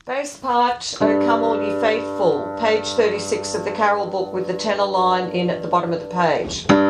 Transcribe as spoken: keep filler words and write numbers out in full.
Bass part, O Come All Ye Faithful, page thirty-six of the Carol book with the tenor line in at the bottom of the page.